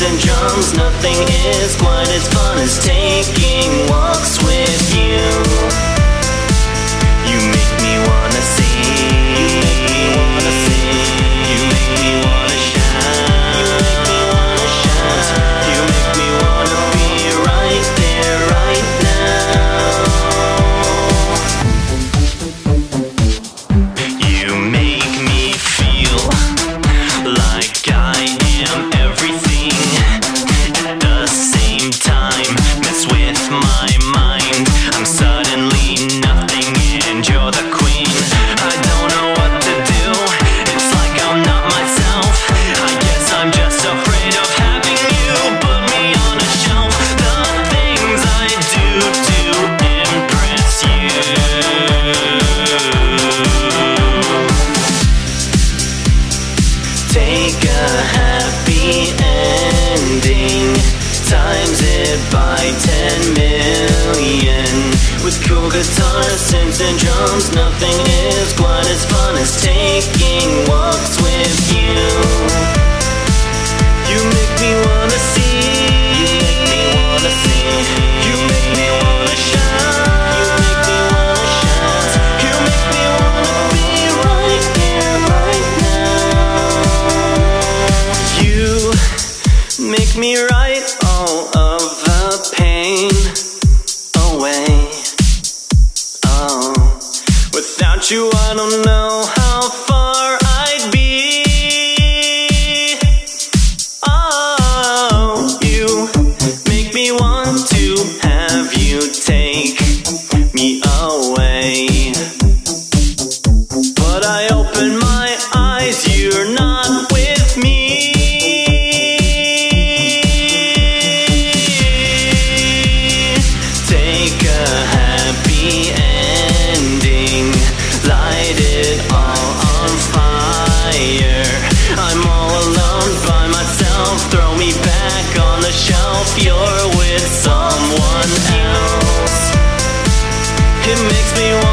and drums. Nothing is quite as fun as taking walks with you. You make me wanna see. You make me wanna see. You make me wanna shine. You make me wanna shine. You make me wanna be right there, right now. You make me feel like I am everything at the same time. Mess with my mind. I'm suddenly nothing and you're the queen. I don't know what to do. It's like I'm not myself. I guess I'm just afraid of having you put me on a shelf. The things I do to impress you. Take a happy ending, times it by 10 million. With cool guitars, synths and drums, nothing is quite as fun as taking walks with you. You make me wanna see. You make me wanna see. You make me wanna shine. You make me wanna shine. You make me wanna be right here, right now. You make me write all of the pain away. Oh, without you I don't know how far I'd be. Oh, you make me want to have you take me away. But I open my eyes, you're not with me. Take a happy ending, light it all on fire. I'm all alone by myself, throw me back on the shelf. You're with someone else. It makes me